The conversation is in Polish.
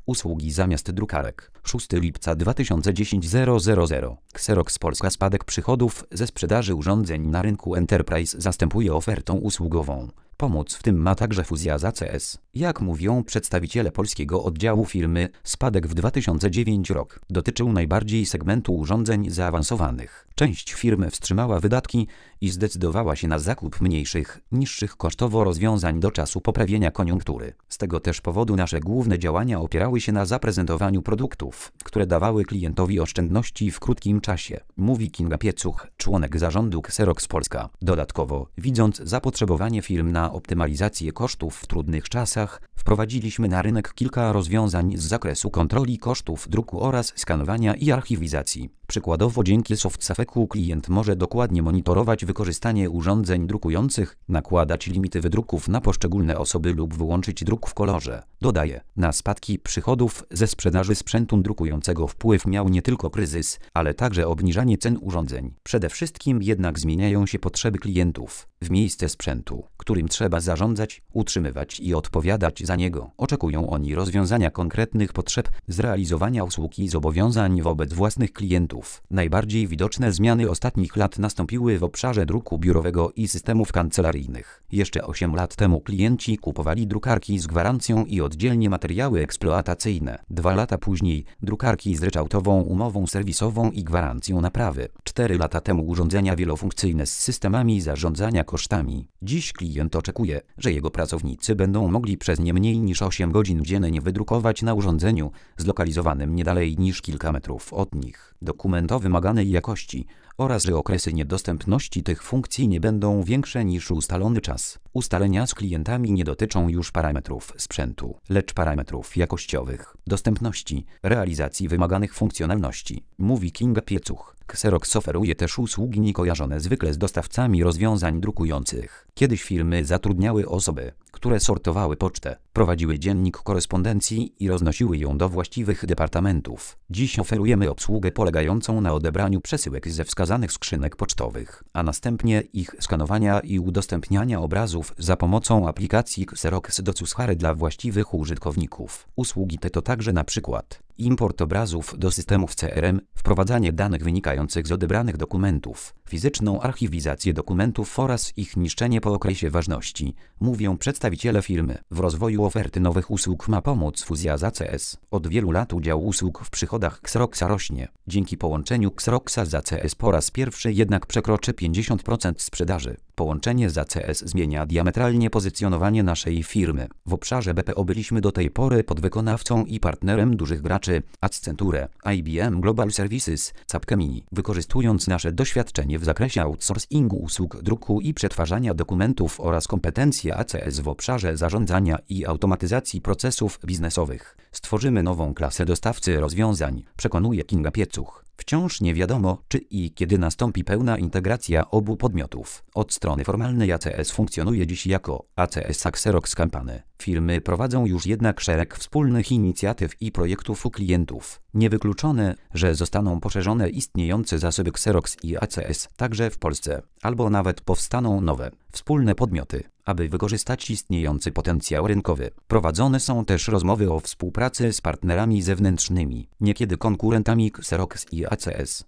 Usługi zamiast drukarek. 6 lipca 2010 000. Xerox Polska. Spadek przychodów ze sprzedaży urządzeń na rynku Enterprise zastępuje ofertą usługową. Pomóc w tym ma także fuzja z ACS. Jak mówią przedstawiciele polskiego oddziału firmy, spadek w 2009 rok dotyczył najbardziej segmentu urządzeń zaawansowanych. Część firmy wstrzymała wydatki i zdecydowała się na zakup mniejszych, niższych kosztowo rozwiązań do czasu poprawienia koniunktury. Z tego też powodu nasze główne działania opierały się na zaprezentowaniu produktów, które dawały klientowi oszczędności w krótkim czasie, mówi Kinga Piecuch, członek zarządu Xerox Polska. Dodatkowo, widząc zapotrzebowanie firm na optymalizację kosztów w trudnych czasach, wprowadziliśmy na rynek kilka rozwiązań z zakresu kontroli kosztów druku oraz skanowania i archiwizacji. Przykładowo dzięki SoftSafe'u klient może dokładnie monitorować wykorzystanie urządzeń drukujących, nakładać limity wydruków na poszczególne osoby lub wyłączyć druk w kolorze. Dodaje, na spadki przychodów ze sprzedaży sprzętu drukującego wpływ miał nie tylko kryzys, ale także obniżanie cen urządzeń. Przede wszystkim jednak zmieniają się potrzeby klientów. W miejsce sprzętu, którym trzeba zarządzać, utrzymywać i odpowiadać za niego, oczekują oni rozwiązania konkretnych potrzeb, zrealizowania usług i zobowiązań wobec własnych klientów. Najbardziej widoczne zmiany ostatnich lat nastąpiły w obszarze druku biurowego i systemów kancelaryjnych. Jeszcze 8 lat temu klienci kupowali drukarki z gwarancją i oddzielnie materiały eksploatacyjne. 2 lata później drukarki z ryczałtową umową serwisową i gwarancją naprawy. 4 lata temu urządzenia wielofunkcyjne z systemami zarządzania kosztami. Dziś klient oczekuje, że jego pracownicy będą mogli przez nie mniej niż 8 godzin dziennie wydrukować na urządzeniu zlokalizowanym nie dalej niż kilka metrów od nich dokument o wymaganej jakości oraz że okresy niedostępności tych funkcji nie będą większe niż ustalony czas. Ustalenia z klientami nie dotyczą już parametrów sprzętu, lecz parametrów jakościowych, dostępności, realizacji wymaganych funkcjonalności, mówi Kinga Piecuch. Xerox oferuje też usługi niekojarzone zwykle z dostawcami rozwiązań drukujących. Kiedyś firmy zatrudniały osoby, które sortowały pocztę, prowadziły dziennik korespondencji i roznosiły ją do właściwych departamentów. Dziś oferujemy obsługę polegającą na odebraniu przesyłek ze wskazanych skrzynek pocztowych, a następnie ich skanowania i udostępniania obrazów za pomocą aplikacji Xerox DocuShare dla właściwych użytkowników. Usługi te to także na przykład import obrazów do systemów CRM, wprowadzanie danych wynikających z odebranych dokumentów, fizyczną archiwizację dokumentów oraz ich niszczenie po okresie ważności, mówią przedstawiciele firmy. W rozwoju oferty nowych usług ma pomóc fuzja z ACS. Od wielu lat udział usług w przychodach Xeroxa rośnie. Dzięki połączeniu Xeroxa z ACS po raz pierwszy jednak przekroczy 50% sprzedaży. Połączenie z ACS zmienia diametralnie pozycjonowanie naszej firmy. W obszarze BPO byliśmy do tej pory podwykonawcą i partnerem dużych graczy Accenture, IBM Global Services, Capgemini. Wykorzystując nasze doświadczenie w zakresie outsourcingu usług druku i przetwarzania dokumentów oraz kompetencje ACS w obszarze zarządzania i automatyzacji procesów biznesowych, stworzymy nową klasę dostawcy rozwiązań, przekonuje Kinga Piecuch. Wciąż nie wiadomo, czy i kiedy nastąpi pełna integracja obu podmiotów. Od strony formalnej ACS funkcjonuje dziś jako ACS Xerox Company. Firmy prowadzą już jednak szereg wspólnych inicjatyw i projektów u klientów. Niewykluczone, że zostaną poszerzone istniejące zasoby Xerox i ACS także w Polsce, albo nawet powstaną nowe, wspólne podmioty, aby wykorzystać istniejący potencjał rynkowy. Prowadzone są też rozmowy o współpracy z partnerami zewnętrznymi, niekiedy konkurentami Xerox i ACS.